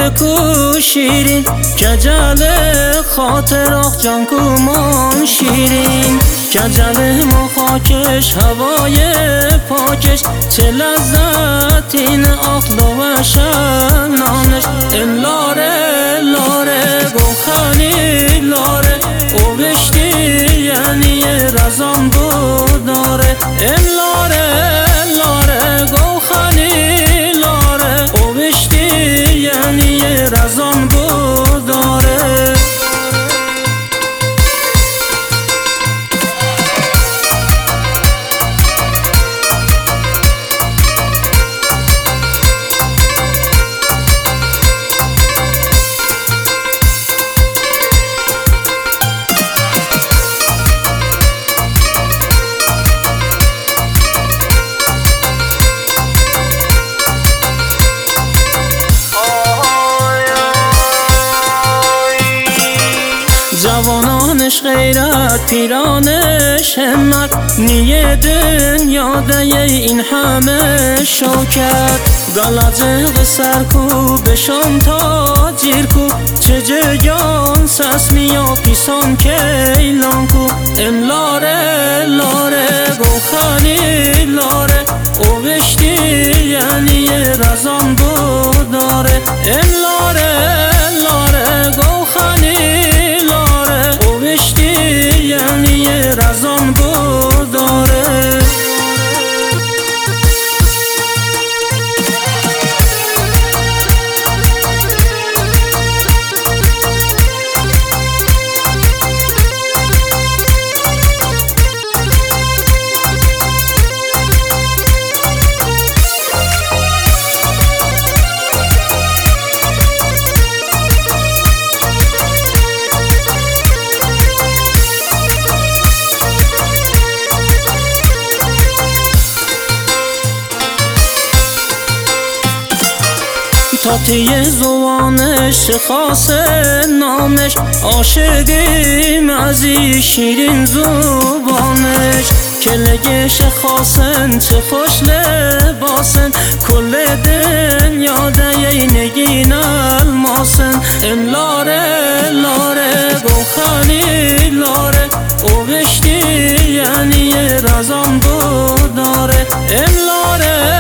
کو شیرین کجل خاطرات جان کومان شیرین کجل مخاکش هوای پاکش چه لذت این آخلا و شنانش ام لاره لاره گوخانی لاره او بشتی یعنی رزان بوداره ام لاره لاره گوخانی لاره او بشتی یعنی رزان بوداره جوانانش غیرت پیرانش همت نیه دنیا دیه این همه شوکت گلجه و سرکو بشان تا جیرکو چه جگان سسمیا پیسان کیلان کو ام لاره لاره گوخانی لاره او بشتی یعنی رزان بوداره ام لاره لاره گوخانی یعنی رزان بوداره تاتی زوانش خاص نامش عاشقیم از شیرین زبانش کلگش خاصن چه خوش لباسن کل دنیا دیه نگین الماسن ام لاره لاره گوخانی لاره او بشتی یعنی رزان بوداره ام لاره